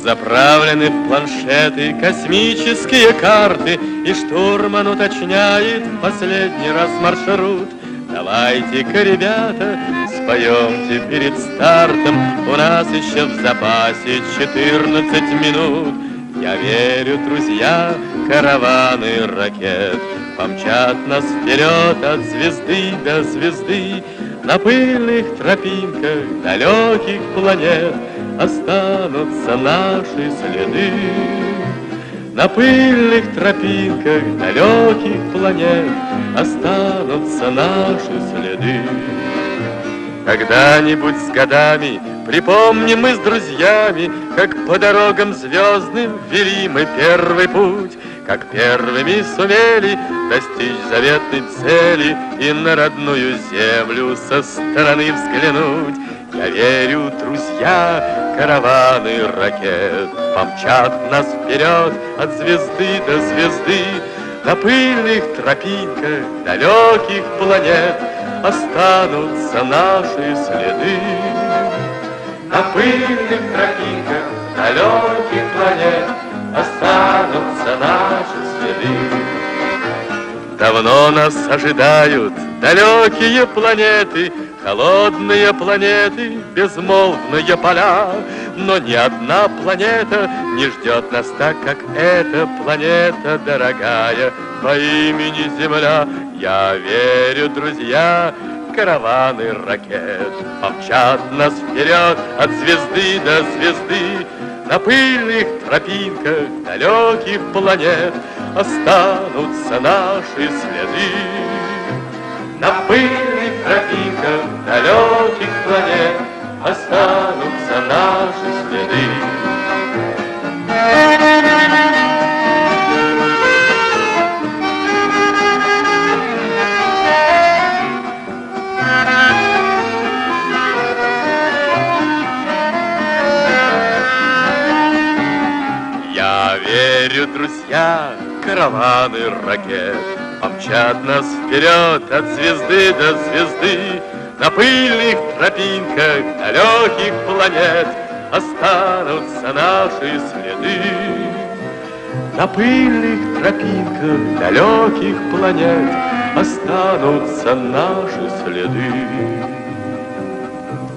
Заправлены в планшеты космические карты, и штурман уточняет в последний раз маршрут. Давайте-ка, ребята, споемте перед стартом, у нас еще в запасе 14 минут. Я верю, друзья, караваны ракет помчат нас вперед от звезды до звезды. На пыльных тропинках далеких планет останутся наши следы. На пыльных тропинках далеких планет останутся наши следы. Когда-нибудь с годами припомним мы с друзьями, как по дорогам звездным вели мы первый путь, как первыми сумели достичь заветной цели и на родную землю со стороны взглянуть. Я верю, друзья, караваны ракет помчат нас вперед от звезды до звезды. На пыльных тропинках далеких планет останутся наши следы. На пыльных тропинках далеких планет останутся наши следы. Давно нас ожидают далекие планеты, холодные планеты, безмолвные поля. Но ни одна планета не ждет нас так, как эта планета дорогая по имени Земля. Я верю, друзья, караваны ракет помчат нас вперед от звезды до звезды. На пыльных тропинках далеких планет останутся наши следы. На пыльных тропинках далеких планет останутся наши следы. Я верю, друзья, караваны ракет помчат нас вперед от звезды до звезды. На пыльных тропинках далеких планет останутся наши следы. На пыльных тропинках далеких планет останутся наши следы.